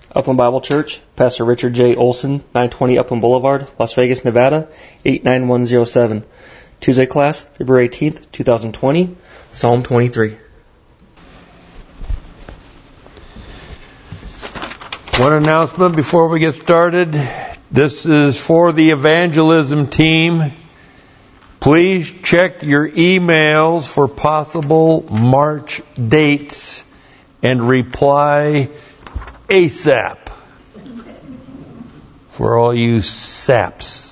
Upland Bible Church, Pastor Richard J. Olson, 920 Upland Boulevard, Las Vegas, Nevada, 89107. Tuesday class, February 18th, 2020, Psalm 23. One announcement before we get started. This is for the evangelism team. Please check your emails for possible March dates and reply ASAP. For all you saps.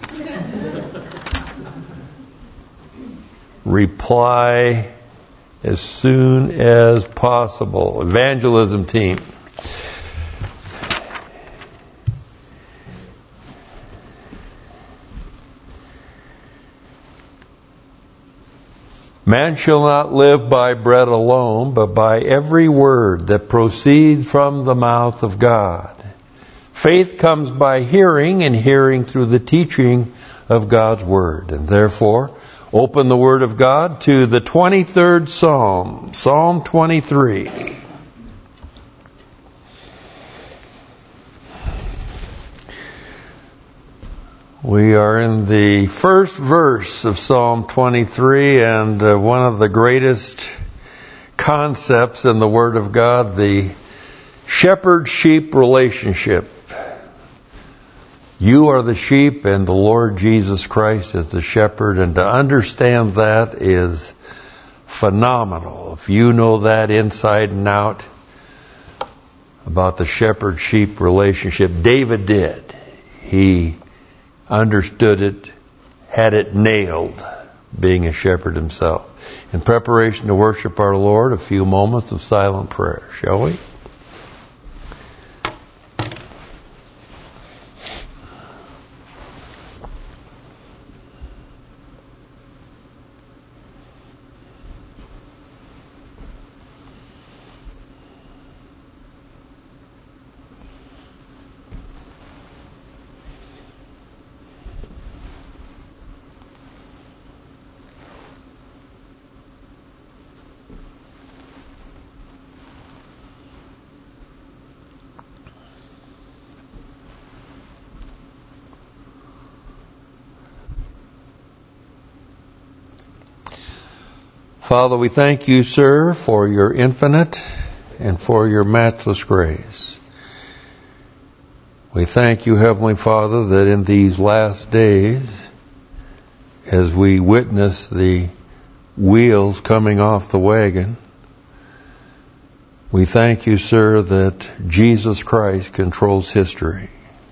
Reply as soon as possible. Evangelism team. Man shall not live by bread alone, but by every word that proceeds from the mouth of God. Faith comes by hearing, and hearing through the teaching of God's Word. And therefore, open the Word of God to the 23rd Psalm, Psalm 23. We are in the first verse of Psalm 23, and one of the greatest concepts in the Word of God, the shepherd-sheep relationship. You are the sheep, and the Lord Jesus Christ is the shepherd, and to understand that is phenomenal. If you know that inside and out about the shepherd-sheep relationship, David did. He understood it, had it nailed, being a shepherd himself. In preparation to worship our Lord, a few moments of silent prayer, shall we? Father, we thank you, sir, for your infinite and for your matchless grace. We thank you, Heavenly Father, that in these last days, as we witness the wheels coming off the wagon, we thank you, sir, that Jesus Christ controls history.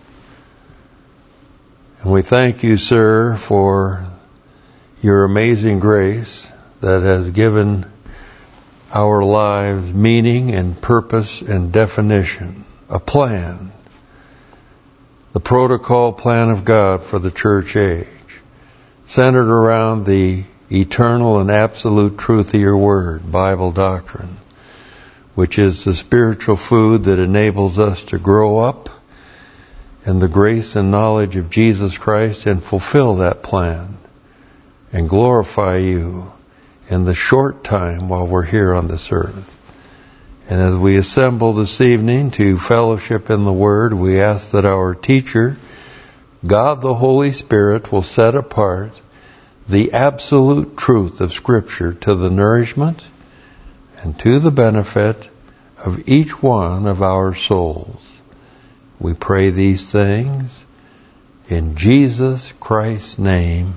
And we thank you, sir, for your amazing grace that has given our lives meaning and purpose and definition, a plan, the protocol plan of God for the church age, centered around the eternal and absolute truth of your word, Bible doctrine, which is the spiritual food that enables us to grow up in the grace and knowledge of Jesus Christ and fulfill that plan and glorify you in the short time while we're here on this earth. And as we assemble this evening to fellowship in the Word, we ask that our teacher, God the Holy Spirit, will set apart the absolute truth of Scripture to the nourishment and to the benefit of each one of our souls. We pray these things in Jesus Christ's name.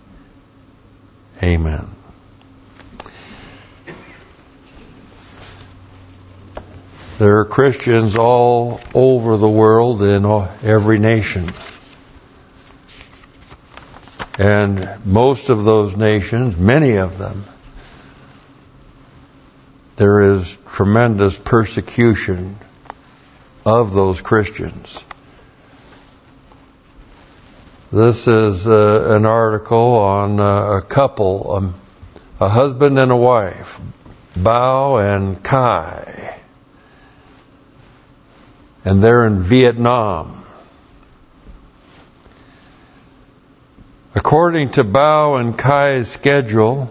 Amen. There are Christians all over the world in every nation. And most of those nations, many of them, there is tremendous persecution of those Christians. This is an article on a couple, a husband and a wife, Bao and Kai. And they're in Vietnam. According to Bao and Kai's schedule,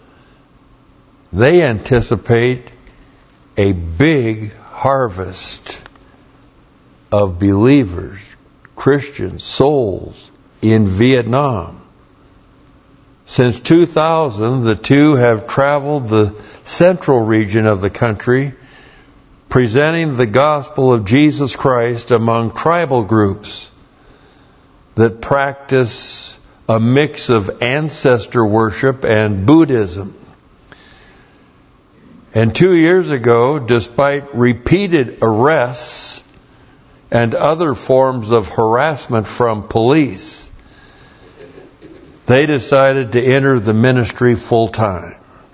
they anticipate a big harvest of believers, Christians, souls in Vietnam. Since 2000, the two have traveled the central region of the country, presenting the gospel of Jesus Christ among tribal groups that practice a mix of ancestor worship and Buddhism. And 2 years ago, despite repeated arrests and other forms of harassment from police, they decided to enter the ministry full time.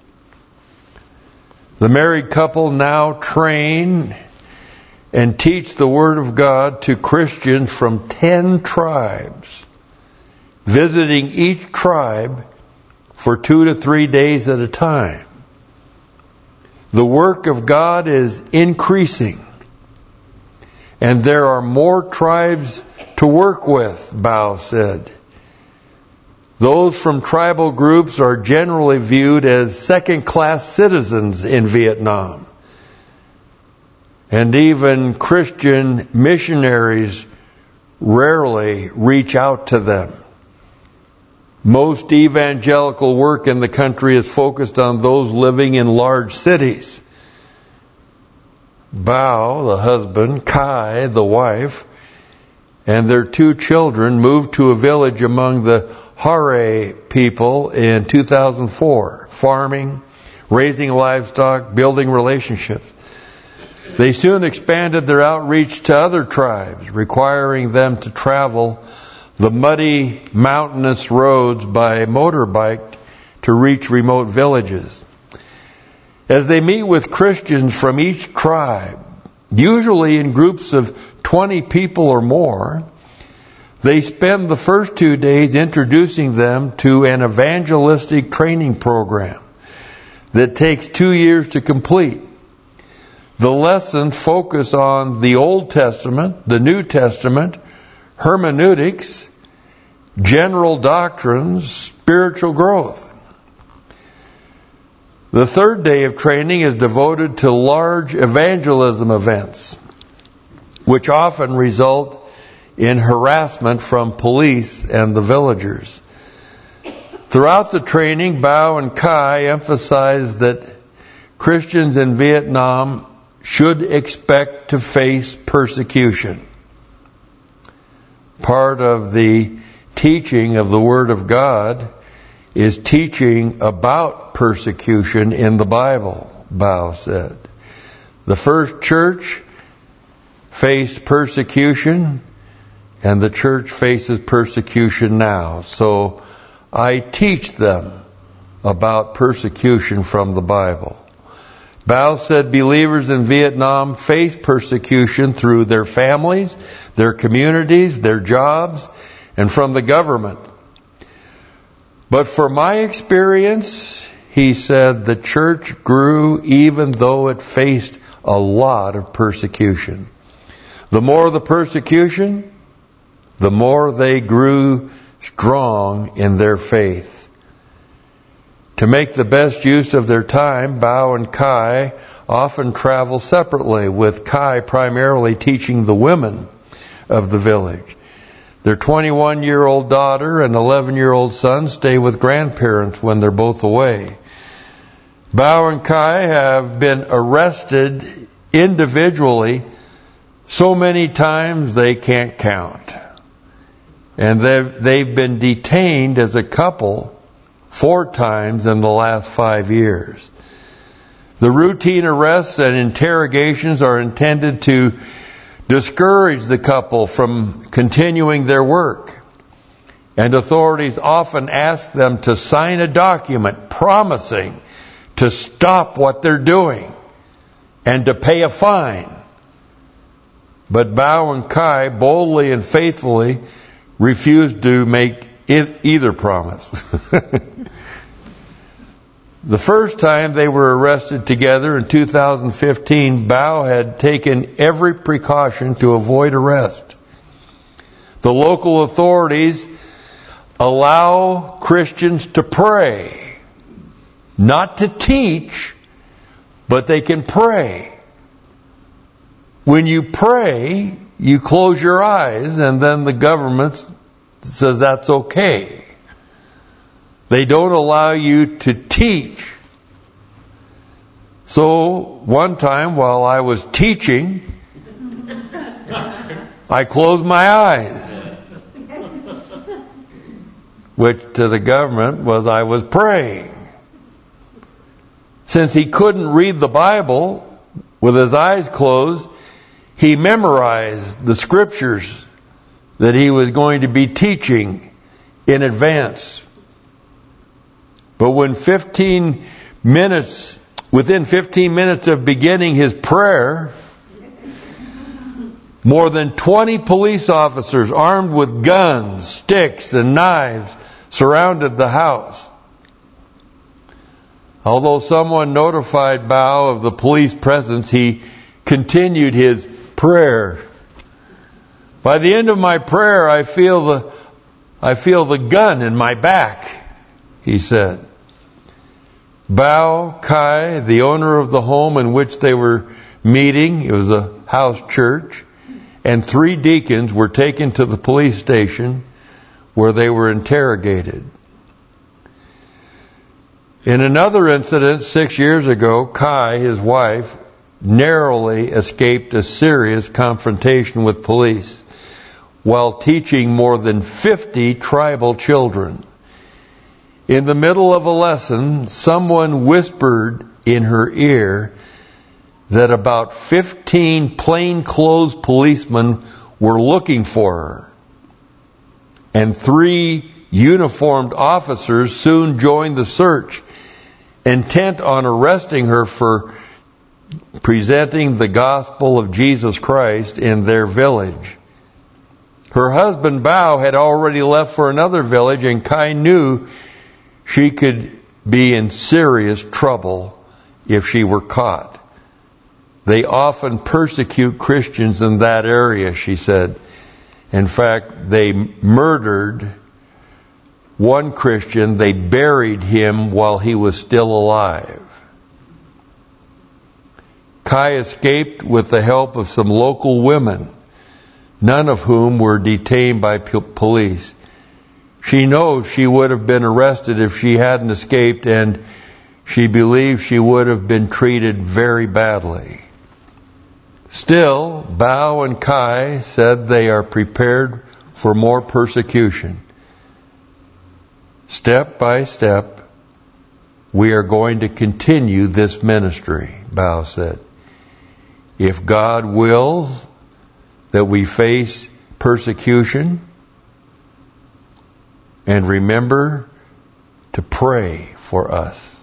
The married couple now train and teach the Word of God to Christians from 10 tribes, visiting each tribe for 2 to 3 days at a time. The work of God is increasing, and there are more tribes to work with, Bao said. Those from tribal groups are generally viewed as second-class citizens in Vietnam. And even Christian missionaries rarely reach out to them. Most evangelical work in the country is focused on those living in large cities. Bao, the husband, Kai, the wife, and their 2 children moved to a village among the Hare people in 2004, farming, raising livestock, building relationships. They soon expanded their outreach to other tribes, requiring them to travel the muddy, mountainous roads by motorbike to reach remote villages. As they meet with Christians from each tribe, usually in groups of 20 people or more, they spend the first 2 days introducing them to an evangelistic training program that takes 2 years to complete. The lessons focus on the Old Testament, the New Testament, hermeneutics, general doctrines, spiritual growth. The 3rd day of training is devoted to large evangelism events, which often result in harassment from police and the villagers. Throughout the training, Bao and Kai emphasize that Christians in Vietnam should expect to face persecution. Part of the teaching of the Word of God is teaching about persecution in the Bible, Bao said. The first church faced persecution, and the church faces persecution now. So I teach them about persecution from the Bible. Bao said believers in Vietnam face persecution through their families, their communities, their jobs, and from the government. But for my experience, he said, the church grew even though it faced a lot of persecution. The more the persecution, the more they grew strong in their faith. To make the best use of their time, Bao and Kai often travel separately, with Kai primarily teaching the women of the village. Their 21-year-old daughter and 11-year-old son stay with grandparents when they're both away. Bao and Kai have been arrested individually so many times they can't count. And they've been detained as a couple 4 times in the last 5 years. The routine arrests and interrogations are intended to discourage the couple from continuing their work. And authorities often ask them to sign a document promising to stop what they're doing and to pay a fine. But Bao and Kai boldly and faithfully refused to make either promise. The first time they were arrested together in 2015, Bao had taken every precaution to avoid arrest. The local authorities allow Christians to pray, not to teach, but they can pray. When you pray, you close your eyes, and then the government says that's okay. They don't allow you to teach. So one time while I was teaching, I closed my eyes, which to the government was I was praying. Since he couldn't read the Bible with his eyes closed, he memorized the scriptures that he was going to be teaching in advance. But within 15 minutes of beginning his prayer, more than 20 police officers armed with guns, sticks, and knives surrounded the house. Although someone notified Bao of the police presence, he continued his prayer. By the end of my prayer, I feel the gun in my back, he said. Bao Kai, the owner of the home in which they were meeting, it was a house church, and 3 deacons were taken to the police station where they were interrogated. In another incident 6 years ago, Kai, his wife, narrowly escaped a serious confrontation with police while teaching more than 50 tribal children. In the middle of a lesson, someone whispered in her ear that about 15 plainclothes policemen were looking for her, and 3 uniformed officers soon joined the search, intent on arresting her for presenting the gospel of Jesus Christ in their village. Her husband Bao had already left for another village, and Kai knew she could be in serious trouble if she were caught. They often persecute Christians in that area, she said. In fact, they murdered one Christian. They buried him while he was still alive. Kai escaped with the help of some local women, none of whom were detained by police. She knows she would have been arrested if she hadn't escaped, and she believes she would have been treated very badly. Still, Bao and Kai said they are prepared for more persecution. Step by step, we are going to continue this ministry, Bao said. If God wills that we face persecution, and remember to pray for us.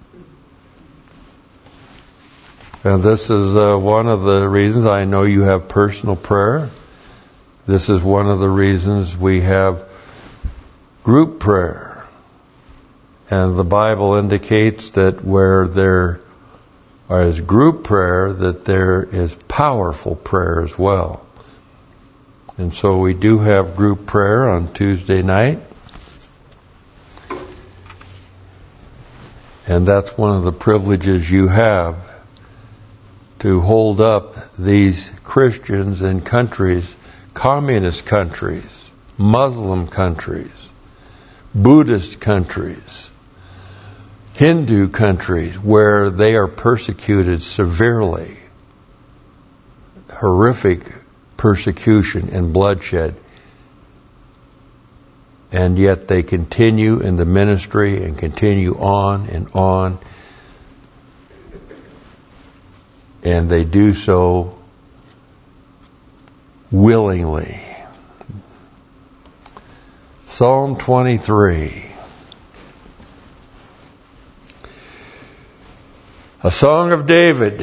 And this is one of the reasons I know you have personal prayer. This is one of the reasons we have group prayer. And the Bible indicates that where there is group prayer, that there is powerful prayer as well. And so we do have group prayer on Tuesday night. And that's one of the privileges you have, to hold up these Christians in countries, communist countries, Muslim countries, Buddhist countries, Hindu countries, where they are persecuted severely, horrific persecution and bloodshed. And yet they continue in the ministry and continue on and on. And they do so willingly. Psalm 23. A song of David.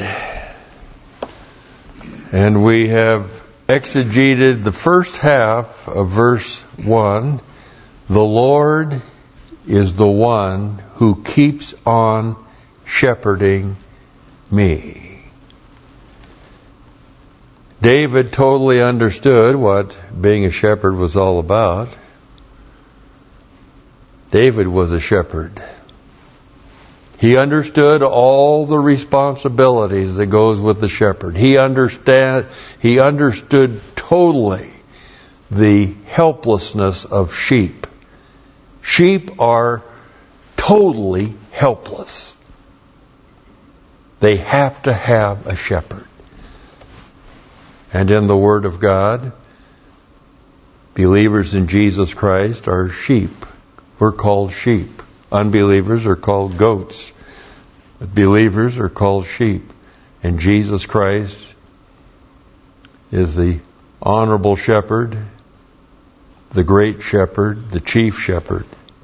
And we have exegeted the first half of verse 1. The Lord is the one who keeps on shepherding me. David totally understood what being a shepherd was all about. David was a shepherd. He understood all the responsibilities that goes with the shepherd. He understood totally the helplessness of sheep. Sheep are totally helpless. They have to have a shepherd. And in the Word of God, believers in Jesus Christ are sheep. We're called sheep. Unbelievers are called goats. But believers are called sheep. And Jesus Christ is the honorable shepherd, the great shepherd, the chief shepherd.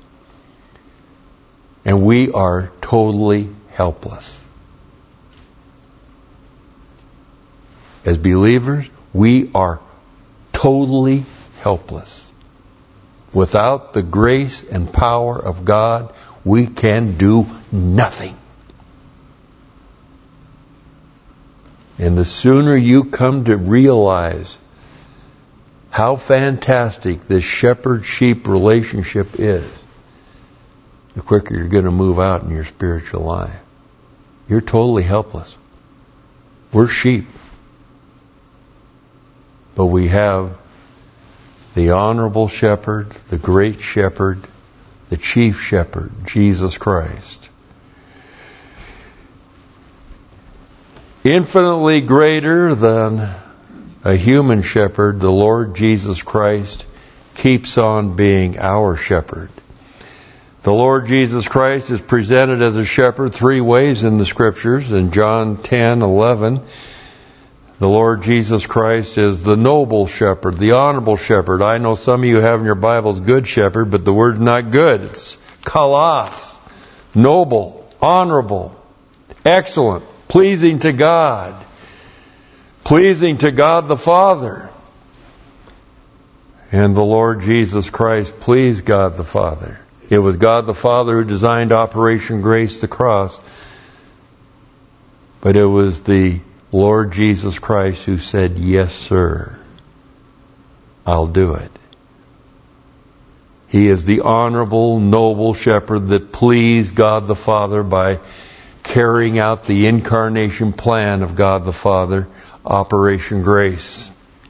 And we are totally helpless. As believers, we are totally helpless. Without the grace and power of God, we can do nothing. And the sooner you come to realize how fantastic this shepherd-sheep relationship is, the quicker you're going to move out in your spiritual life. You're totally helpless. We're sheep. But we have the honorable shepherd, the great shepherd, the chief shepherd, Jesus Christ. Infinitely greater than a human shepherd, the Lord Jesus Christ keeps on being our shepherd. The Lord Jesus Christ is presented as a shepherd three ways in the Scriptures. In John 10:11, the Lord Jesus Christ is the noble shepherd, the honorable shepherd. I know some of you have in your Bibles good shepherd, but the word's not good. It's kalos, noble, honorable, excellent, pleasing to God the Father. And the Lord Jesus Christ pleased God the Father. It was God the Father who designed Operation Grace the Cross, but it was the Lord Jesus Christ who said, "Yes, sir, I'll do it." He is the honorable, noble shepherd that pleased God the Father by carrying out the incarnation plan of God the Father, Operation Grace.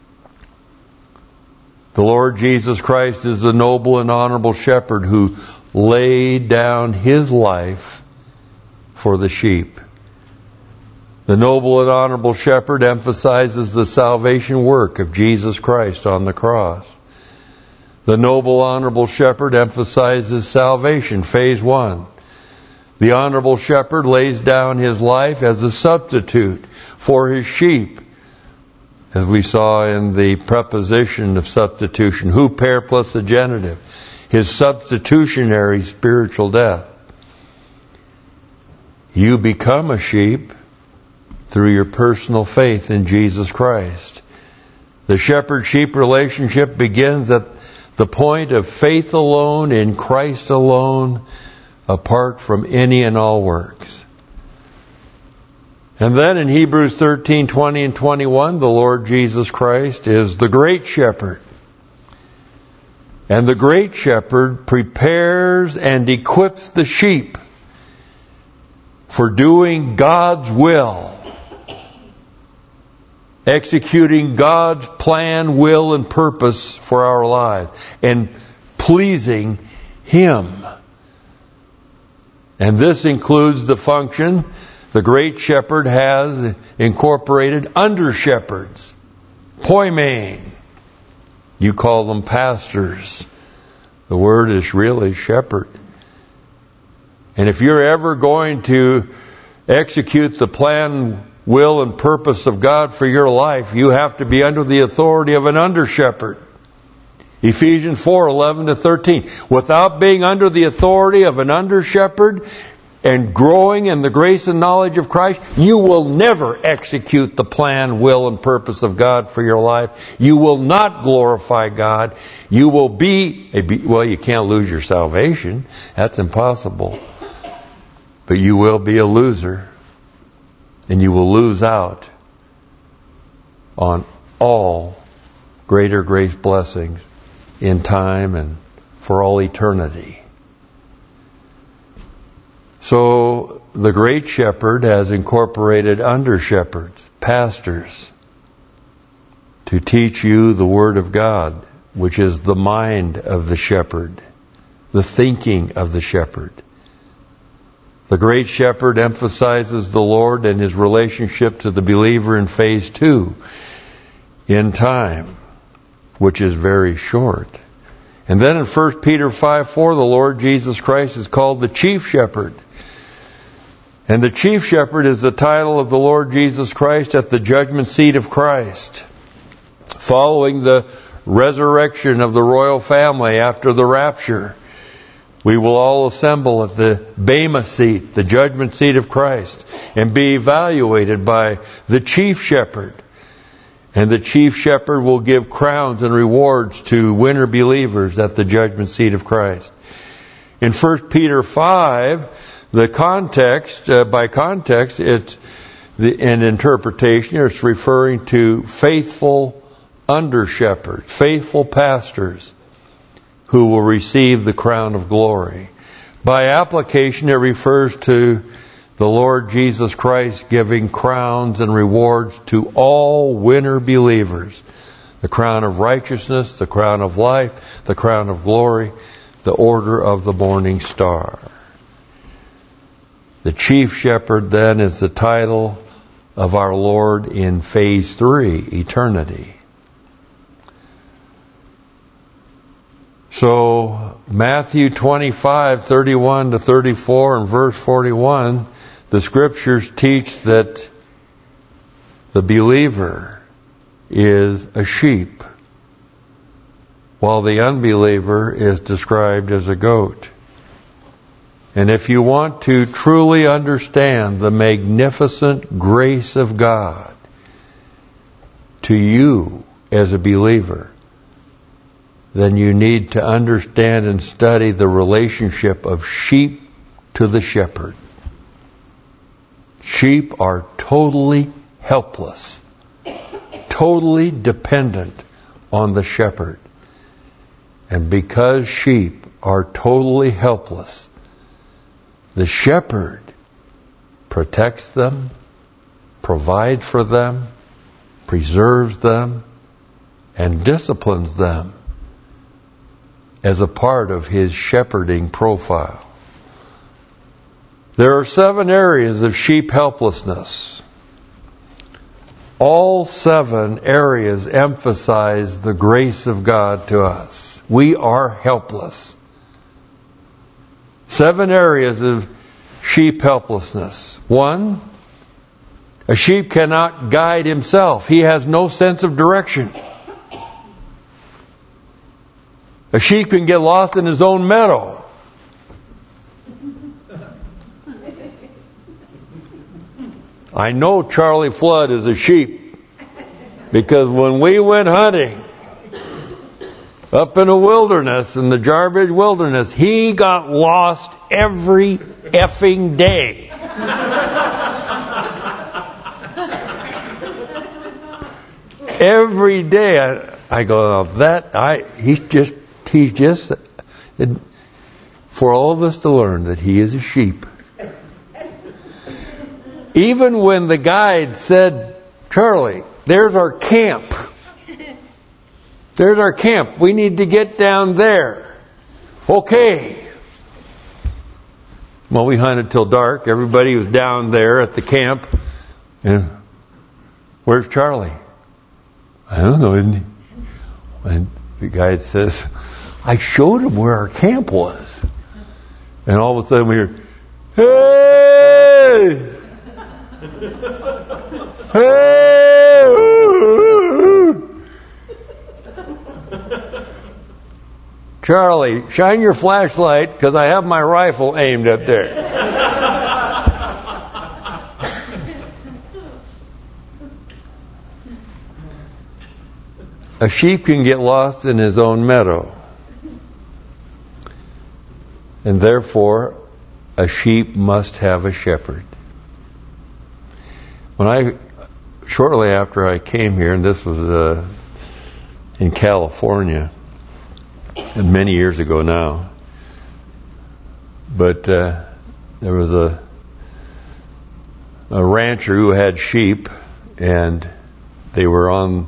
The Lord Jesus Christ is the noble and honorable shepherd who laid down His life for the sheep. The noble and honorable shepherd emphasizes the salvation work of Jesus Christ on the cross. The noble, honorable shepherd emphasizes salvation, phase 1. The honorable shepherd lays down his life as a substitute for his sheep, as we saw in the preposition of substitution, huper plus the genitive, his substitutionary spiritual death. You become a sheep through your personal faith in Jesus Christ. The shepherd-sheep relationship begins at the point of faith alone, in Christ alone, apart from any and all works. And then in Hebrews 13:20 and 21, the Lord Jesus Christ is the great shepherd. And the great shepherd prepares and equips the sheep for doing God's will, executing God's plan, will, and purpose for our lives, and pleasing Him. And this includes the function the great shepherd has incorporated under shepherds, poimen. You call them pastors. The word is really shepherd. And if you're ever going to execute the plan, will, and purpose of God for your life, you have to be under the authority of an under shepherd. Ephesians 4:11 to 13. Without being under the authority of an under shepherd and growing in the grace and knowledge of Christ, you will never execute the plan, will, and purpose of God for your life. You will not glorify God. You will well, you can't lose your salvation. That's impossible. But you will be a loser. And you will lose out on all greater grace blessings in time and for all eternity. So the great shepherd has incorporated under shepherds, pastors, to teach you the Word of God, which is the mind of the shepherd, the thinking of the shepherd. The great shepherd emphasizes the Lord and his relationship to the believer in phase 2, in time, which is very short. And then in 1 Peter 5:4, the Lord Jesus Christ is called the chief shepherd. And the chief shepherd is the title of the Lord Jesus Christ at the judgment seat of Christ. Following the resurrection of the royal family after the rapture, we will all assemble at the Bema seat, the judgment seat of Christ, and be evaluated by the chief shepherd. And the chief shepherd will give crowns and rewards to winner believers at the judgment seat of Christ. In 1 Peter 5, the context, by context, it's an interpretation. It's referring to faithful under shepherds, faithful pastors who will receive the crown of glory. By application, it refers to the Lord Jesus Christ giving crowns and rewards to all winner believers. The crown of righteousness, the crown of life, the crown of glory, the order of the morning star. The chief shepherd then is the title of our Lord in phase 3, eternity. So Matthew 25:31 to 34 and verse 41, the scriptures teach that the believer is a sheep, while the unbeliever is described as a goat. And if you want to truly understand the magnificent grace of God to you as a believer, then you need to understand and study the relationship of sheep to the shepherd. Sheep are totally helpless, totally dependent on the shepherd. And because sheep are totally helpless, the shepherd protects them, provides for them, preserves them, and disciplines them as a part of his shepherding profile. There are 7 areas of sheep helplessness. All 7 areas emphasize the grace of God to us. We are helpless. 7 areas of sheep helplessness. 1, a sheep cannot guide himself. He has no sense of direction. A sheep can get lost in his own meadow. I know Charlie Flood is a sheep because when we went hunting up in the wilderness, in the Jarbidge wilderness, he got lost every effing day. Every day I go, he's just, for all of us to learn that he is a sheep. Even when the guide said, Charlie, there's our camp. There's our camp. We need to get down there. Okay. Well, we hunted till dark. Everybody was down there at the camp. And where's Charlie? I don't know, isn't he? And the guide says, I showed him where our camp was. And all of a sudden we hear, hey! Hey! Charlie, shine your flashlight because I have my rifle aimed up there. A sheep can get lost in his own meadow. And therefore, a sheep must have a shepherd. Shortly after I came here, and this was in California, and many years ago now, but There was a rancher who had sheep, and they were on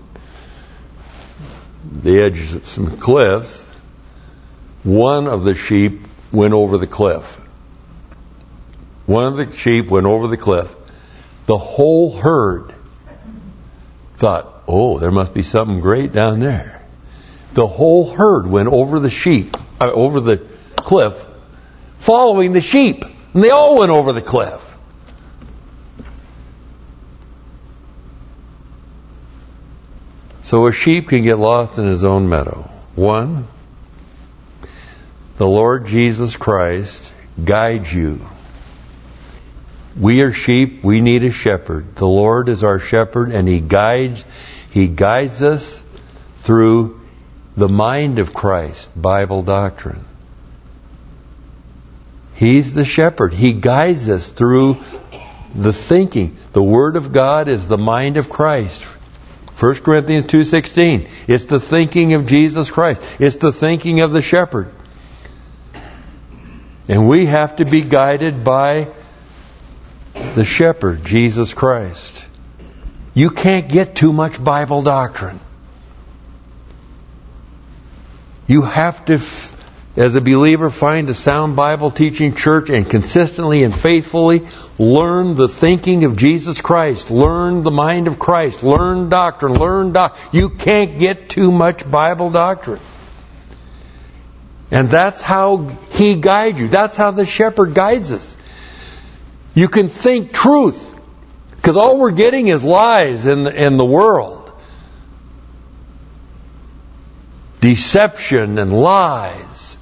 the edge of some cliffs. One of the sheep went over the cliff. One of the sheep went over the cliff. The whole herd thought, oh, there must be something great down there. The whole herd went over the over the cliff, following the sheep. And they all went over the cliff. So a sheep can get lost in his own meadow. One, the Lord Jesus Christ guides you. We are sheep, we need a shepherd. The Lord is our shepherd, and He guides us through the mind of Christ, Bible doctrine. He's the shepherd. He guides us through the thinking. The Word of God is the mind of Christ. 1 Corinthians 2:16. It's the thinking of Jesus Christ. It's the thinking of the shepherd. And we have to be guided by the shepherd, Jesus Christ. You can't get too much Bible doctrine. You have to, as a believer, find a sound Bible teaching church and consistently and faithfully learn the thinking of Jesus Christ. Learn the mind of Christ. Learn doctrine. You can't get too much Bible doctrine. And that's how He guides you. That's how the shepherd guides us. You can think truth, because all we're getting is lies in the world. Deception and lies.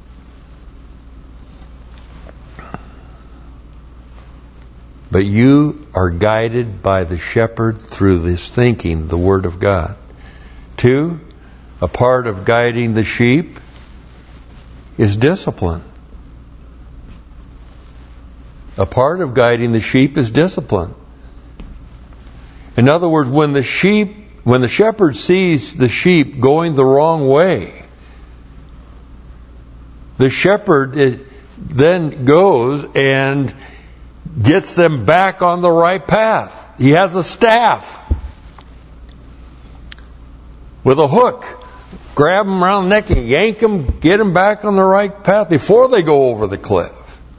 But you are guided by the shepherd through this thinking, the Word of God. 2, a part of guiding the sheep is discipline. A part of guiding the sheep is discipline. In other words, when the shepherd sees the sheep going the wrong way, the shepherd then goes and gets them back on the right path. He has a staff with a hook. Grab them around the neck and yank them, get them back on the right path before they go over the cliff.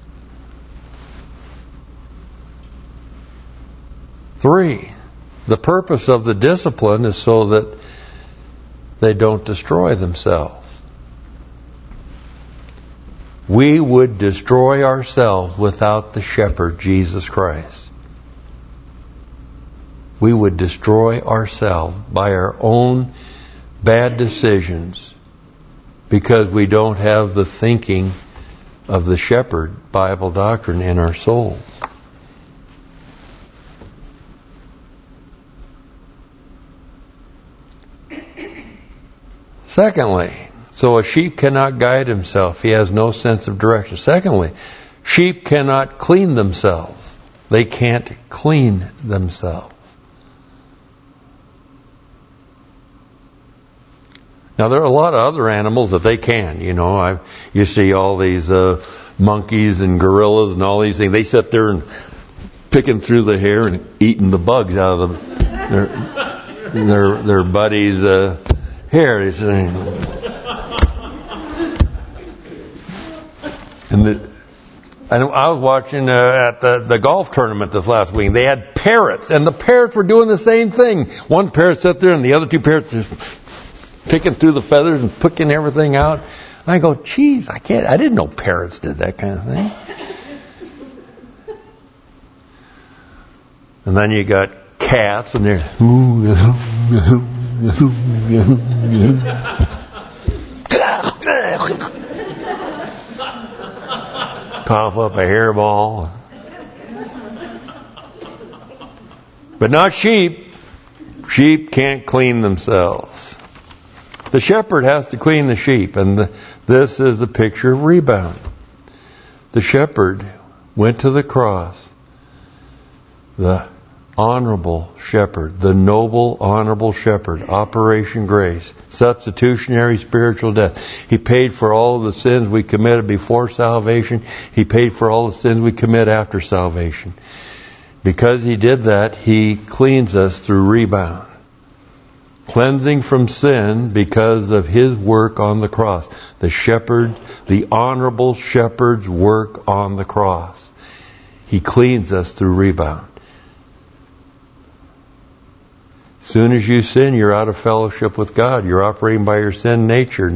3, the purpose of the discipline is so that they don't destroy themselves. We would destroy ourselves without the shepherd, Jesus Christ. We would destroy ourselves by our own bad decisions because we don't have the thinking of the shepherd, Bible doctrine, in our souls. Secondly, so a sheep cannot guide himself. He has no sense of direction. Secondly, sheep cannot clean themselves. They can't clean themselves. Now, there are a lot of other animals that they can. You see all these monkeys and gorillas and all these things. They sit there and picking through the hair and eating the bugs out of their buddies' hair. I was watching at the golf tournament this last week. They had parrots, and the parrots were doing the same thing. One parrot sat there, and the other 2 parrots just picking through the feathers and picking everything out. And I go, geez, I didn't know parrots did that kind of thing. And then you got cats, and they're cough up a hairball. But not sheep. Sheep can't clean themselves. The shepherd has to clean the sheep, and this is the picture of rebound. The shepherd went to the cross. The honorable shepherd, the noble, honorable shepherd, Operation Grace, substitutionary spiritual death. He paid for all of the sins we committed before salvation. He paid for all the sins we commit after salvation. Because He did that, He cleans us through rebound. Cleansing from sin because of His work on the cross. The shepherd, the honorable shepherd's work on the cross. He cleans us through rebound. As soon as you sin, you're out of fellowship with God. You're operating by your sin nature.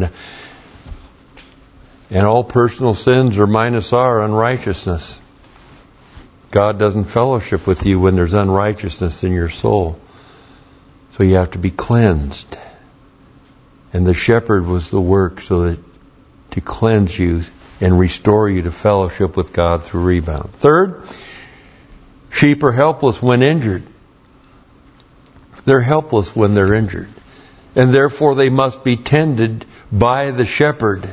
And all personal sins are minus our unrighteousness. God doesn't fellowship with you when there's unrighteousness in your soul. So you have to be cleansed. And the shepherd was the work so that to cleanse you and restore you to fellowship with God through rebound. Third, sheep are helpless when injured. They're helpless when they're injured. And therefore they must be tended by the shepherd.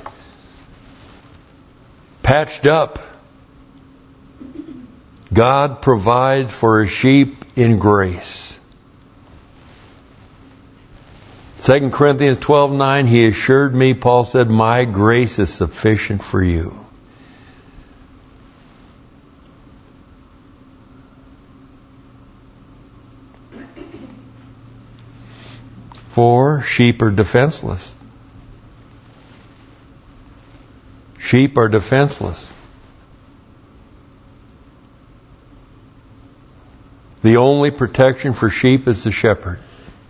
Patched up. God provides for His sheep in grace. 2 Corinthians 12:9, He assured me, Paul said, my grace is sufficient for you. For sheep are defenseless. Sheep are defenseless. The only protection for sheep is the shepherd.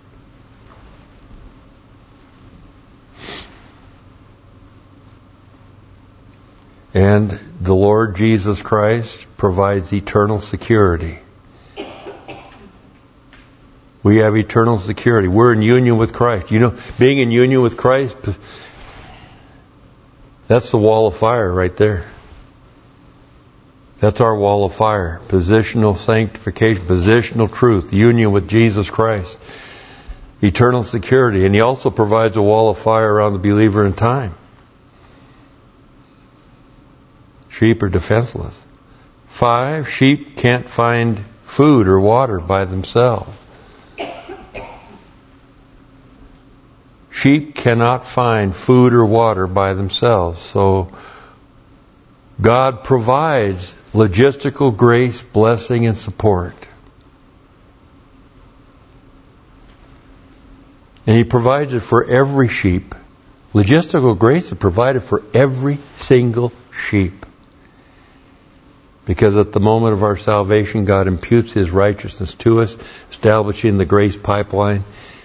And the Lord Jesus Christ provides eternal security. We have eternal security. We're in union with Christ. You know, being in union with Christ, that's the wall of fire right there. That's our wall of fire. Positional sanctification, positional truth, union with Jesus Christ. Eternal security. And He also provides a wall of fire around the believer in time. Sheep are defenseless. 5, sheep can't find food or water by themselves. Sheep cannot find food or water by themselves. So God provides logistical grace, blessing, and support. And He provides it for every sheep. Logistical grace is provided for every single sheep. Because at the moment of our salvation, God imputes His righteousness to us, establishing the grace pipeline.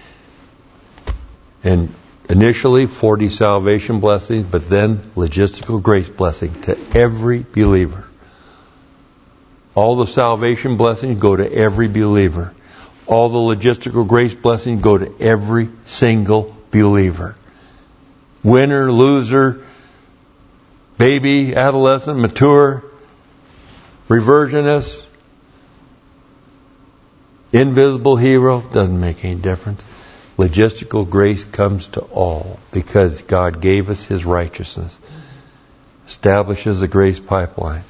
And initially 40 salvation blessings, but then logistical grace blessing to every believer. All the salvation blessings go to every believer. All the logistical grace blessings go to every single believer. Winner, loser, baby, adolescent, mature, reversionist, invisible hero, doesn't make any difference. Logistical grace comes to all because God gave us His righteousness. Establishes a grace pipeline.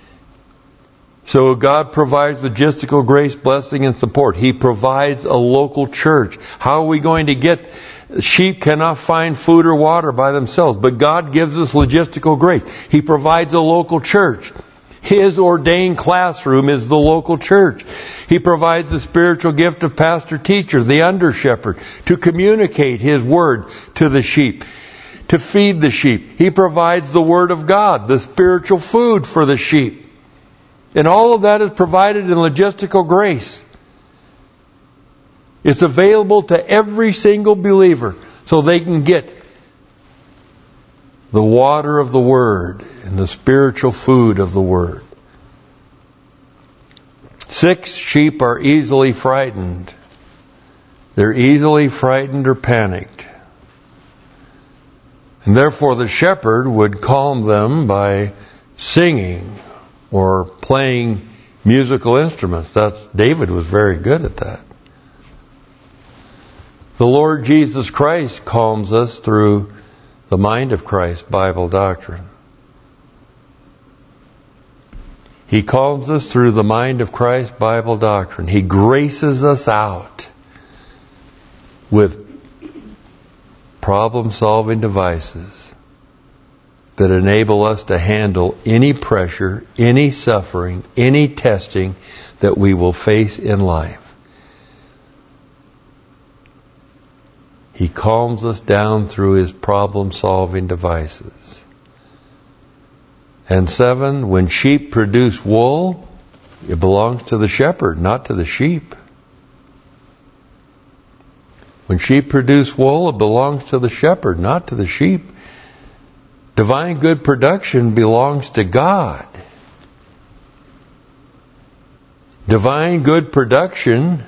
So God provides logistical grace, blessing, and support. He provides a local church. How are we going to get... Sheep cannot find food or water by themselves, but God gives us logistical grace. He provides a local church. His ordained classroom is the local church. He provides the spiritual gift of pastor-teacher, the under-shepherd, to communicate His word to the sheep, to feed the sheep. He provides the Word of God, the spiritual food for the sheep. And all of that is provided in logistical grace. It's available to every single believer so they can get the water of the Word and the spiritual food of the Word. 6, sheep are easily frightened. They're easily frightened or panicked. And therefore the shepherd would calm them by singing or playing musical instruments. David was very good at that. The Lord Jesus Christ calms us through the Mind of Christ Bible doctrine. He calms us through the mind of Christ Bible doctrine. He graces us out with problem-solving devices that enable us to handle any pressure, any suffering, any testing that we will face in life. He calms us down through His problem-solving devices. And 7, when sheep produce wool, it belongs to the shepherd, not to the sheep. When sheep produce wool, it belongs to the shepherd, not to the sheep. Divine good production belongs to God. Divine good production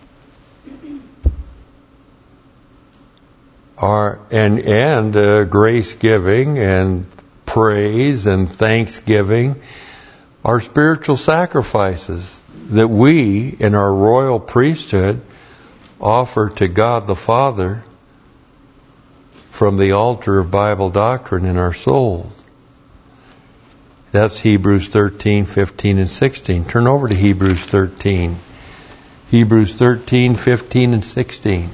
and grace giving and praise and thanksgiving are spiritual sacrifices that we in our royal priesthood offer to God the Father from the altar of Bible doctrine in our souls. That's Hebrews 13, 15, and 16. Turn over to Hebrews 13. Hebrews 13, 15, and 16.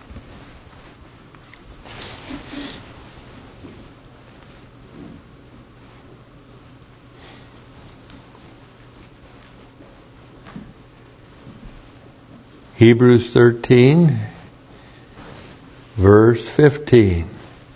Hebrews 13, verse 15.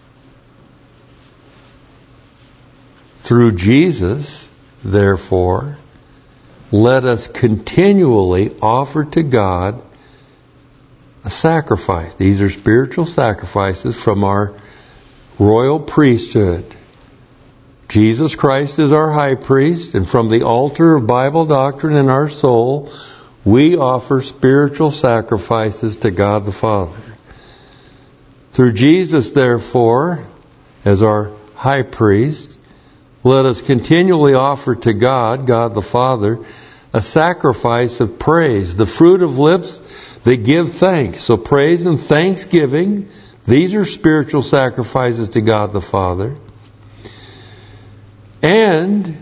Through Jesus, therefore, let us continually offer to God a sacrifice. These are spiritual sacrifices from our royal priesthood. Jesus Christ is our high priest, and from the altar of Bible doctrine in our soul, we offer spiritual sacrifices to God the Father. Through Jesus, therefore, as our high priest, let us continually offer to God, God the Father, a sacrifice of praise, the fruit of lips that give thanks. So praise and thanksgiving, these are spiritual sacrifices to God the Father. And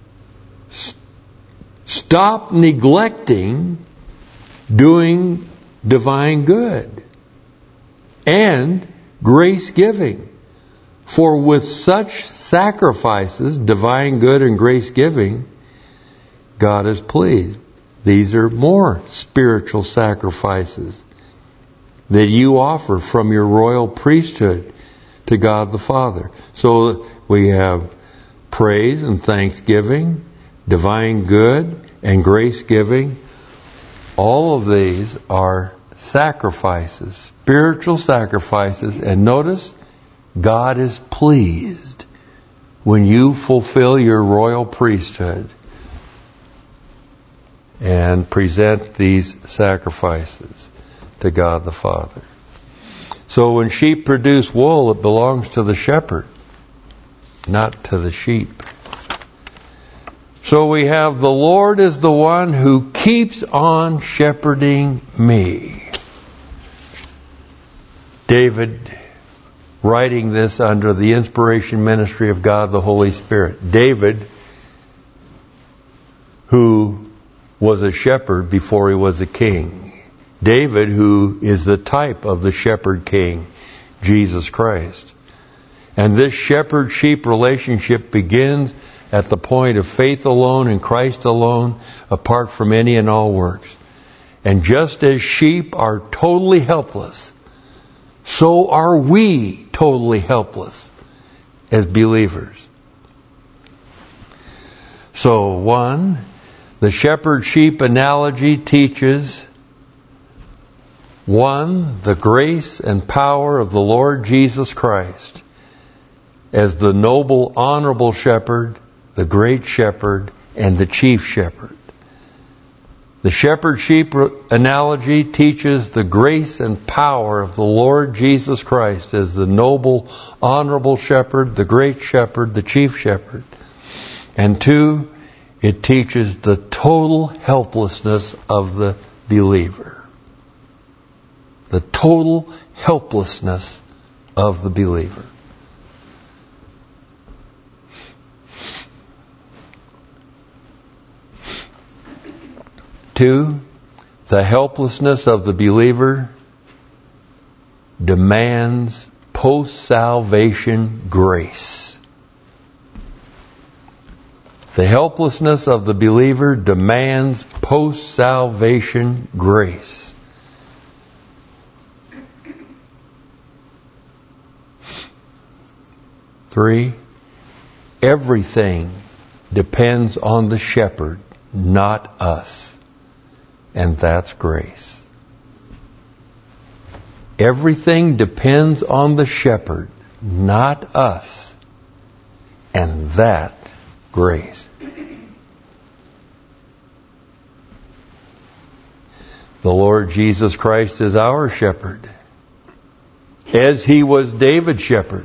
stop neglecting doing divine good and grace giving. For with such sacrifices, divine good and grace giving, God is pleased. These are more spiritual sacrifices that you offer from your royal priesthood to God the Father. So we have praise and thanksgiving, divine good and grace giving. All of these are sacrifices, spiritual sacrifices. And notice, God is pleased when you fulfill your royal priesthood and present these sacrifices to God the Father. So when sheep produce wool, it belongs to the shepherd, not to the sheep. So we have the Lord is the one who keeps on shepherding me. David, writing this under the inspiration ministry of God the Holy Spirit. David, who was a shepherd before he was a king. David, who is the type of the shepherd king, Jesus Christ. And this shepherd-sheep relationship begins at the point of faith alone in Christ alone, apart from any and all works. And just as sheep are totally helpless, so are we totally helpless as believers. So, 1, the shepherd-sheep analogy teaches 1, the grace and power of the Lord Jesus Christ as the noble, honorable shepherd, the great shepherd, and the chief shepherd. The shepherd-sheep analogy teaches the grace and power of the Lord Jesus Christ as the noble, honorable shepherd, the great shepherd, the chief shepherd. And 2, it teaches the total helplessness of the believer. The total helplessness of the believer. 2, the helplessness of the believer demands post-salvation grace. The helplessness of the believer demands post-salvation grace. Three, everything depends on the shepherd, not us. And that's grace. Everything depends on the shepherd, not us. And that grace. The Lord Jesus Christ is our shepherd, as He was David's shepherd.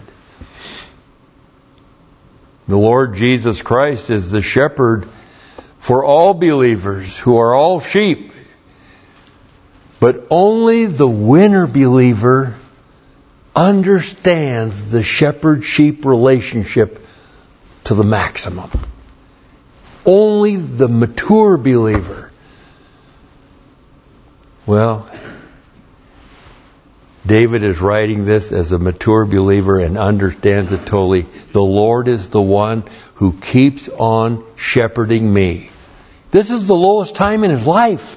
The Lord Jesus Christ is the shepherd for all believers who are all sheep. But only the winner believer understands the shepherd-sheep relationship to the maximum. Only the mature believer. Well, David is writing this as a mature believer and understands it totally. The Lord is the one who keeps on shepherding me. This is the lowest time in his life.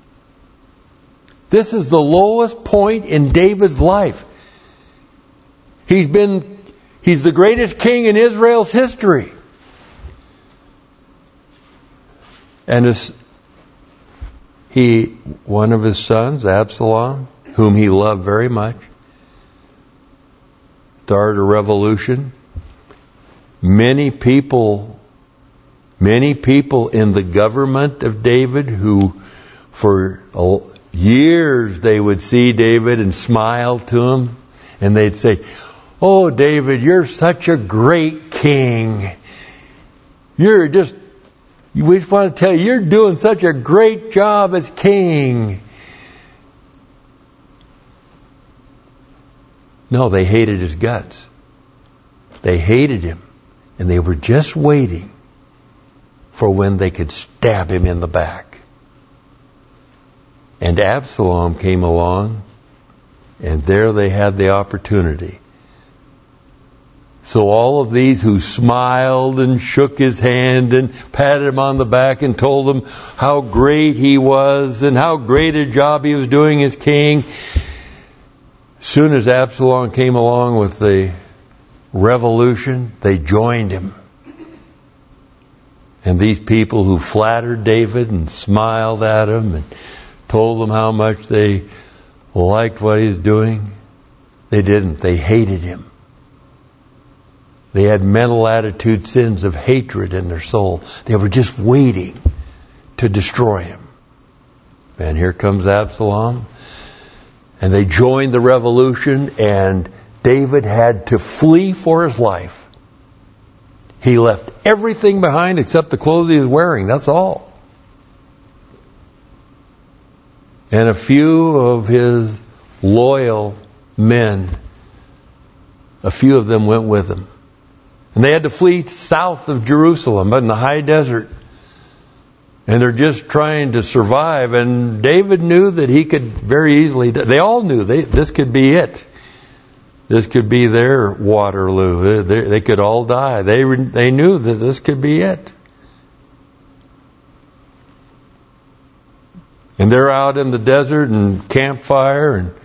This is the lowest point in David's life. He's the greatest king in Israel's history. And one of his sons, Absalom, whom he loved very much, started a revolution. Many people in the government of David who for years they would see David and smile to him, and they'd say, "Oh, David, you're such a great king. We just want to tell you, you're doing such a great job as king." No, they hated his guts. They hated him, and they were just waiting for when they could stab him in the back. And Absalom came along, and there they had the opportunity. So all of these who smiled and shook his hand and patted him on the back and told him how great he was and how great a job he was doing as king, as soon as Absalom came along with the revolution, they joined him. And these people who flattered David and smiled at him and told him how much they liked what he's doing, they didn't. They hated him. They had mental attitude sins of hatred in their soul. They were just waiting to destroy him. And here comes Absalom. And they joined the revolution, and David had to flee for his life. He left everything behind except the clothes he was wearing. That's all. And a few of his loyal men, a few of them went with him. And they had to flee south of Jerusalem, in the high desert. And they're just trying to survive. And David knew that he could very easily... They all knew this could be it. This could be their Waterloo. They could all die. They knew that this could be it. And they're out in the desert and campfire and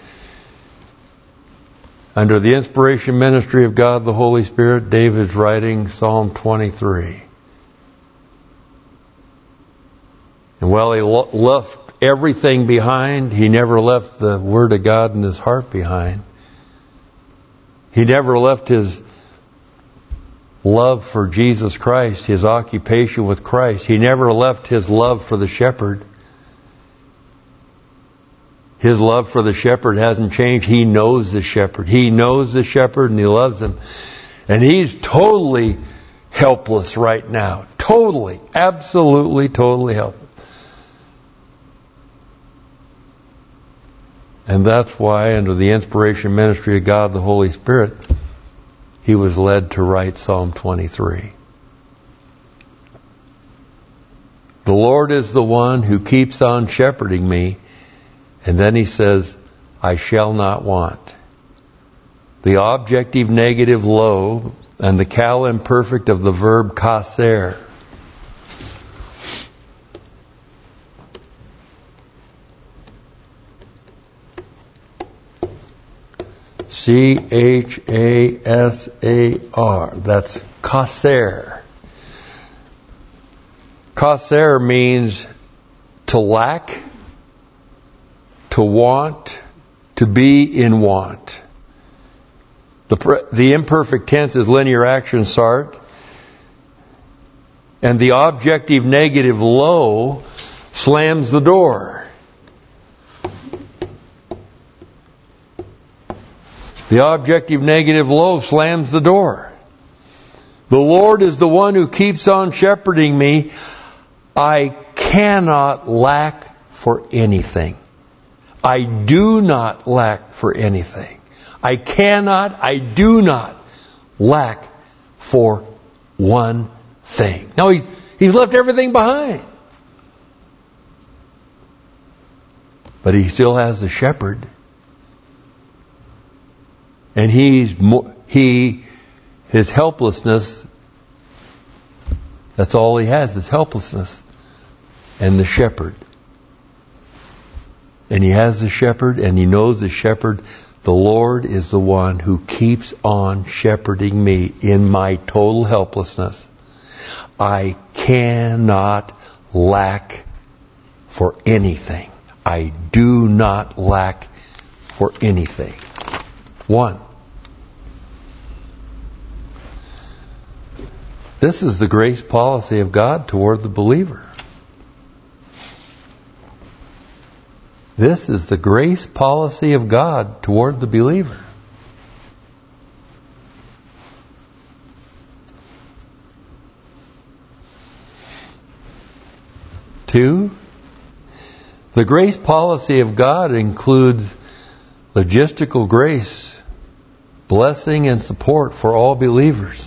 under the inspiration ministry of God the Holy Spirit, David's writing Psalm 23. And while he left everything behind, he never left the Word of God in his heart behind. He never left his love for Jesus Christ, his occupation with Christ. He never left his love for the shepherd. His love for the shepherd hasn't changed. He knows the shepherd. He knows the shepherd and he loves him. And he's totally helpless right now. Totally, absolutely, totally helpless. And that's why, under the inspiration ministry of God the Holy Spirit, he was led to write Psalm 23. The Lord is the one who keeps on shepherding me. And then he says, I shall not want. The objective negative lo and the cal imperfect of the verb kaser. C-H-A-S-A-R. That's kaser. Kaser means to lack, to want, to be in want. The imperfect tense is linear action sart. And the objective negative lo slams the door. The objective negative lo slams the door. The Lord is the one who keeps on shepherding me. I cannot lack for anything. I do not lack for anything. I do not lack for one thing. Now he's left everything behind. But he still has the shepherd. And his helplessness, that's all he has is helplessness and the shepherd. And he has the shepherd and he knows the shepherd. The Lord is the one who keeps on shepherding me in my total helplessness. I cannot lack for anything. I do not lack for anything. One. This is the grace policy of God toward the believer. This is the grace policy of God toward the believer. Two, the grace policy of God includes logistical grace, blessing and support for all believers.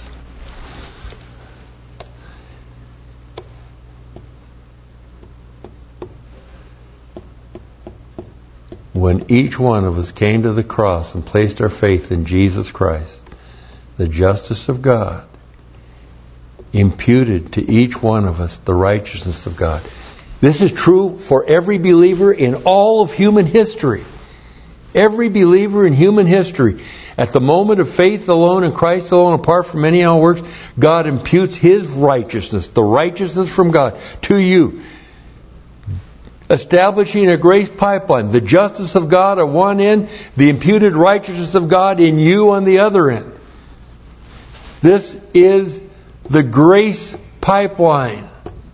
When each one of us came to the cross and placed our faith in Jesus Christ, the justice of God imputed to each one of us the righteousness of God. This is true for every believer in all of human history. Every believer in human history. At the moment of faith alone in Christ alone, apart from any other works, God imputes His righteousness, the righteousness from God, to you. Establishing a grace pipeline. The justice of God at one end, the imputed righteousness of God in you on the other end. This is the grace pipeline.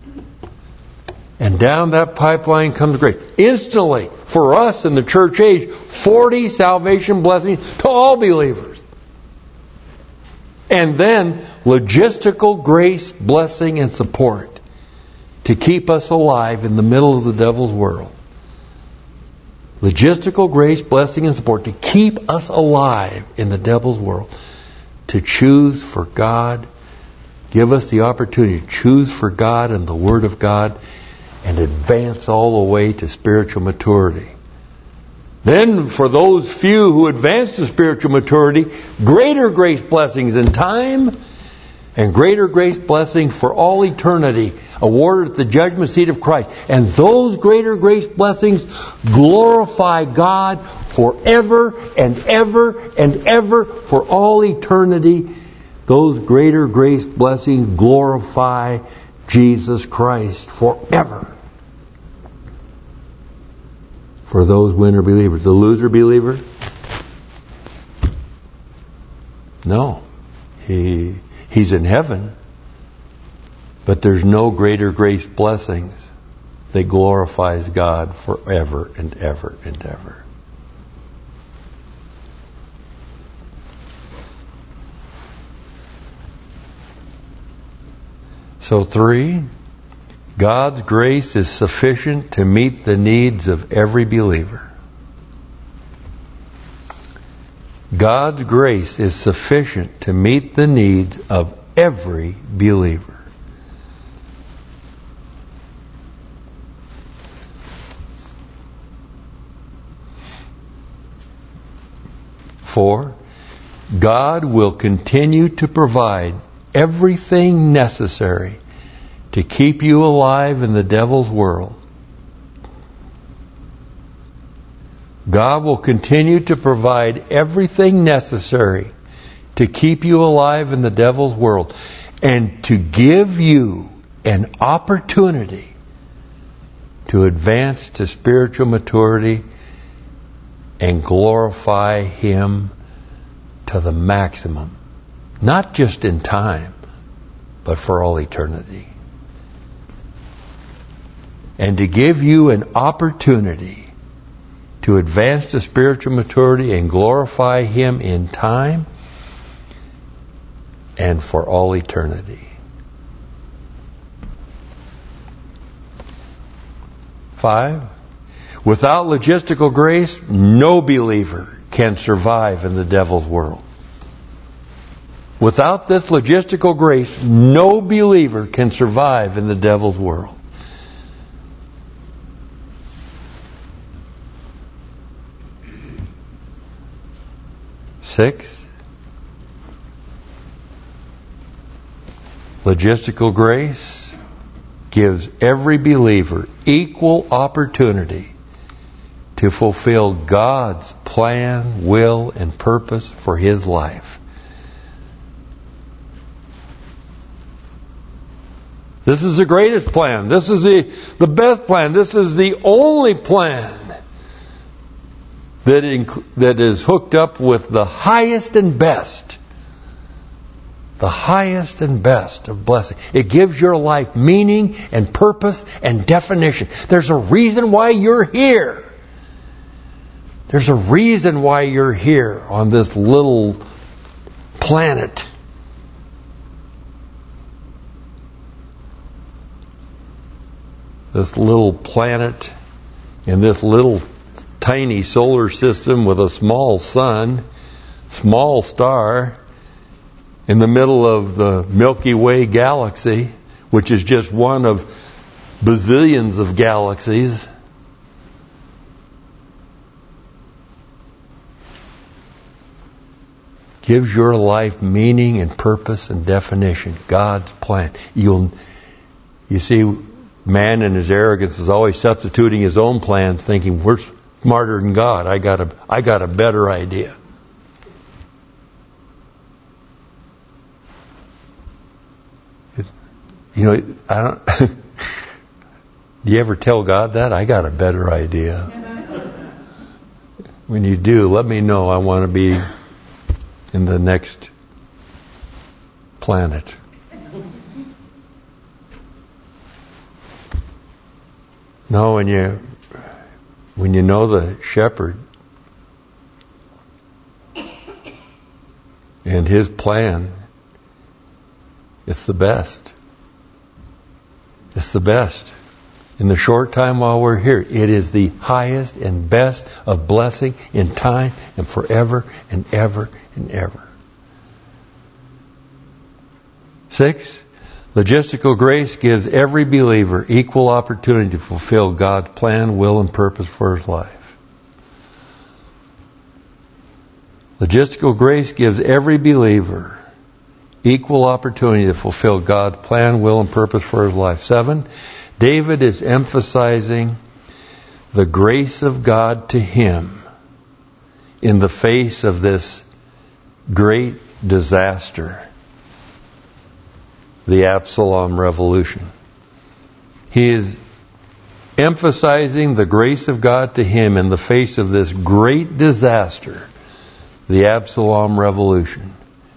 And down that pipeline comes grace. Instantly, for us in the church age, 40 salvation blessings to all believers. And then logistical grace, blessing, and support to keep us alive in the middle of the devil's world. Logistical grace, blessing, and support to keep us alive in the devil's world. To choose for God. Give us the opportunity to choose for God and the Word of God and advance all the way to spiritual maturity. Then, for those few who advance to spiritual maturity, greater grace blessings in time and greater grace blessings for all eternity awarded at the judgment seat of Christ. And those greater grace blessings glorify God forever and ever and ever for all eternity. Those greater grace blessings glorify Jesus Christ forever. For those winner believers. The loser believer? No. He's in heaven. But there's no greater grace blessings that glorifies God forever and ever and ever. So 3, God's grace is sufficient to meet the needs of every believer. God's grace is sufficient to meet the needs of every believer. 4, God will continue to provide everything necessary to keep you alive in the devil's world. God will continue to provide everything necessary to keep you alive in the devil's world and to give you an opportunity to advance to spiritual maturity and glorify Him to the maximum. Not just in time, but for all eternity. And to give you an opportunity to advance to spiritual maturity and glorify Him in time and for all eternity. 5, without logistical grace, no believer can survive in the devil's world. Without this logistical grace, no believer can survive in the devil's world. 6, logistical grace gives every believer equal opportunity to fulfill God's plan, will, and purpose for his life. This is the greatest plan. This is the best plan. This is the only plan that is hooked up with the highest and best. The highest and best of blessing. It gives your life meaning and purpose and definition. There's a reason why you're here. There's a reason why you're here on this little planet. This little planet in this little tiny solar system with a small sun, small star, in the middle of the Milky Way galaxy, which is just one of bazillions of galaxies. Gives your life meaning and purpose and definition. God's plan. You see, man in his arrogance is always substituting his own plans, thinking we're smarter than God. I got a better idea. You know, I don't. Do you ever tell God that? I got a better idea. When you do, let me know. I want to be in the next planet. No, when you know the shepherd and his plan, it's the best. It's the best. In the short time while we're here, it is the highest and best of blessing in time and forever and ever and ever. 6, logistical grace gives every believer equal opportunity to fulfill God's plan, will, and purpose for his life. Logistical grace gives every believer equal opportunity to fulfill God's plan, will, and purpose for his life. 7, David is emphasizing the grace of God to him in the face of this great disaster, the Absalom revolution. He is emphasizing the grace of God to him in the face of this great disaster, the Absalom revolution.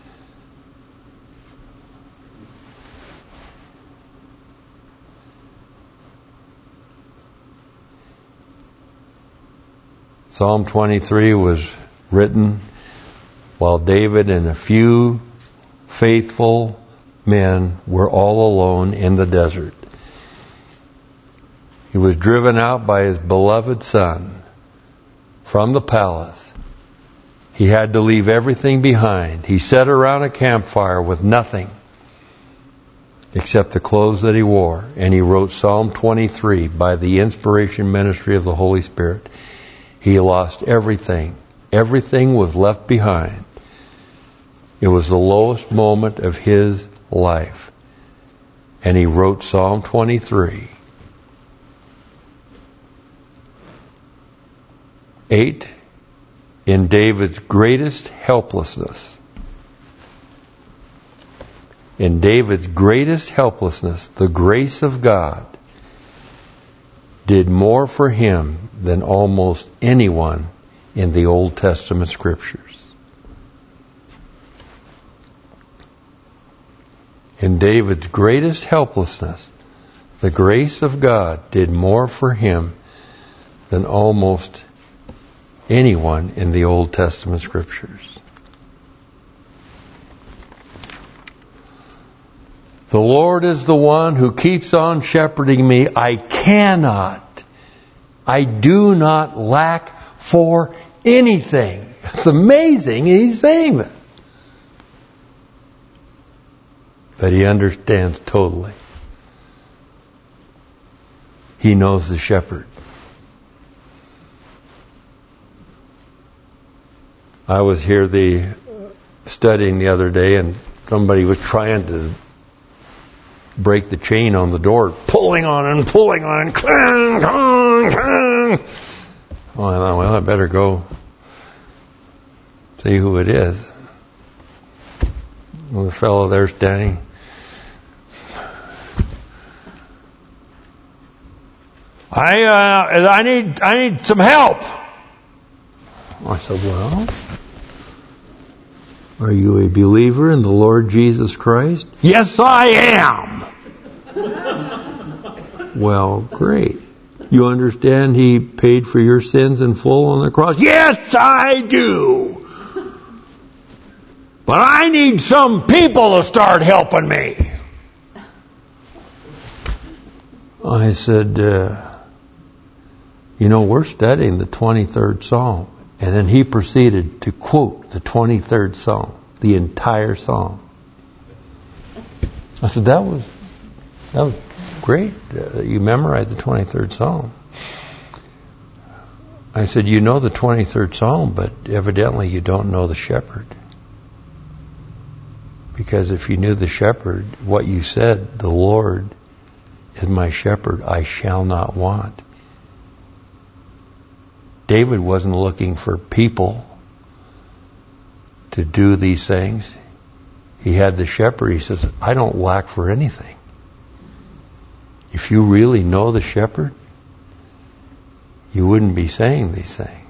Psalm 23 was written while David and a few faithful men were all alone in the desert. He was driven out by his beloved son from the palace. He had to leave everything behind. He sat around a campfire with nothing except the clothes that he wore, and he wrote Psalm 23 by the inspiration ministry of the Holy Spirit. He lost everything Everything was left behind. It was the lowest moment of his life. And he wrote Psalm 23. 8. In David's greatest helplessness. In David's greatest helplessness, the grace of God did more for him than almost anyone in the Old Testament scriptures. In David's greatest helplessness, the grace of God did more for him than almost anyone in the Old Testament scriptures. The Lord is the one who keeps on shepherding me. I do not lack for anything. It's amazing he's saying that. But he understands totally. He knows the shepherd. I was here studying the other day, and somebody was trying to break the chain on the door, pulling on it, clang, clang, clang. Oh, I thought, well, I better go see who it is. Well, the fellow there standing. I need some help. I said, well, are you a believer in the Lord Jesus Christ? Yes, I am. Well, great. You understand He paid for your sins in full on the cross? Yes, I do. But I need some people to start helping me. I said, we're studying the 23rd Psalm. And then he proceeded to quote the 23rd Psalm, the entire Psalm. I said, that was great. You memorized the 23rd Psalm. I said, you know the 23rd Psalm, but evidently you don't know the shepherd. Because if you knew the shepherd, what you said, the Lord is my shepherd, I shall not want. David wasn't looking for people to do these things. He had the shepherd. He says, I don't lack for anything. If you really know the shepherd, you wouldn't be saying these things.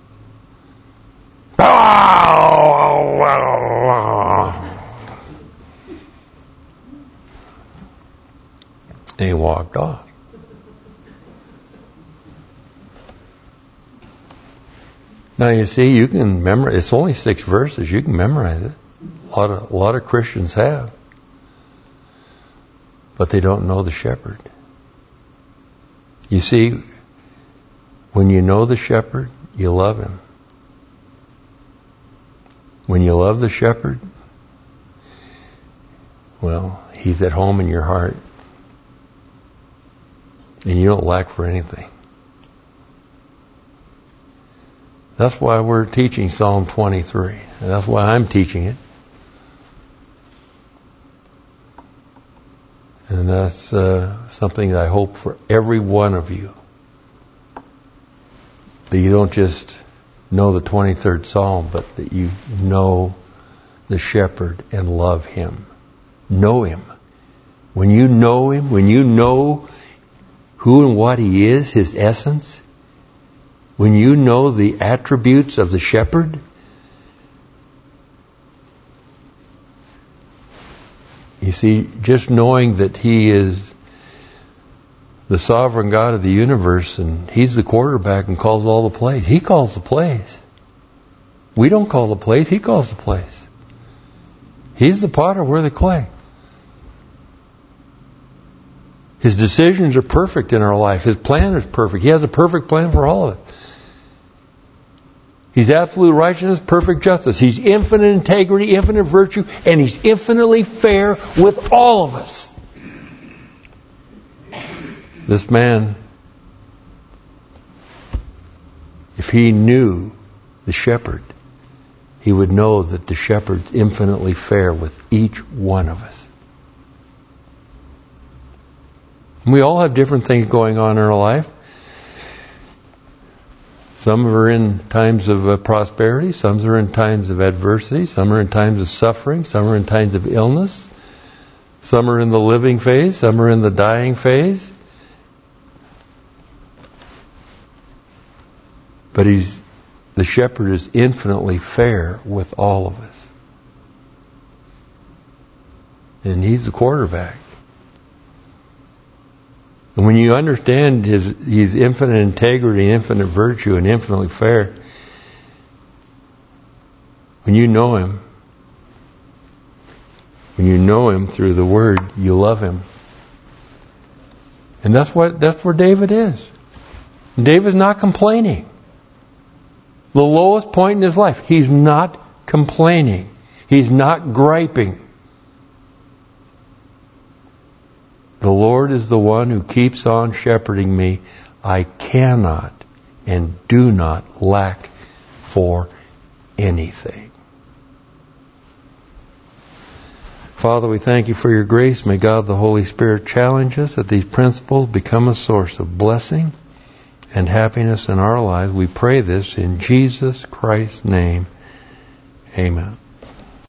And he walked off. Now you see, you can memorize. It's only 6 verses. You can memorize it. A lot of Christians have, but they don't know the shepherd. You see, when you know the shepherd, you love him. When you love the shepherd, well, he's at home in your heart, and you don't lack for anything. That's why we're teaching Psalm 23. And that's why I'm teaching it. And that's something that I hope for every one of you. That you don't just know the 23rd Psalm, but that you know the shepherd and love him. Know him. When you know him, when you know who and what he is, his essence, when you know the attributes of the shepherd, you see, just knowing that he is the sovereign God of the universe and he's the quarterback and calls all the plays. He calls the plays. We don't call the plays, he calls the plays. He's the potter, we're the clay. His decisions are perfect in our life. His plan is perfect. He has a perfect plan for all of it. He's absolute righteousness, perfect justice. He's infinite integrity, infinite virtue, and he's infinitely fair with all of us. This man, if he knew the shepherd, he would know that the shepherd's infinitely fair with each one of us. And we all have different things going on in our life. Some are in times of prosperity, some are in times of adversity, some are in times of suffering, some are in times of illness, some are in the living phase, some are in the dying phase. But the shepherd is infinitely fair with all of us. And he's the quarterback. And when you understand his infinite integrity, infinite virtue, and infinitely fair, when you know him through the Word, you love him. And that's where David is. David's not complaining. The lowest point in his life, he's not complaining. He's not griping. The Lord is the one who keeps on shepherding me. I cannot and do not lack for anything. Father, we thank you for your grace. May God the Holy Spirit challenge us that these principles become a source of blessing and happiness in our lives. We pray this in Jesus Christ's name. Amen.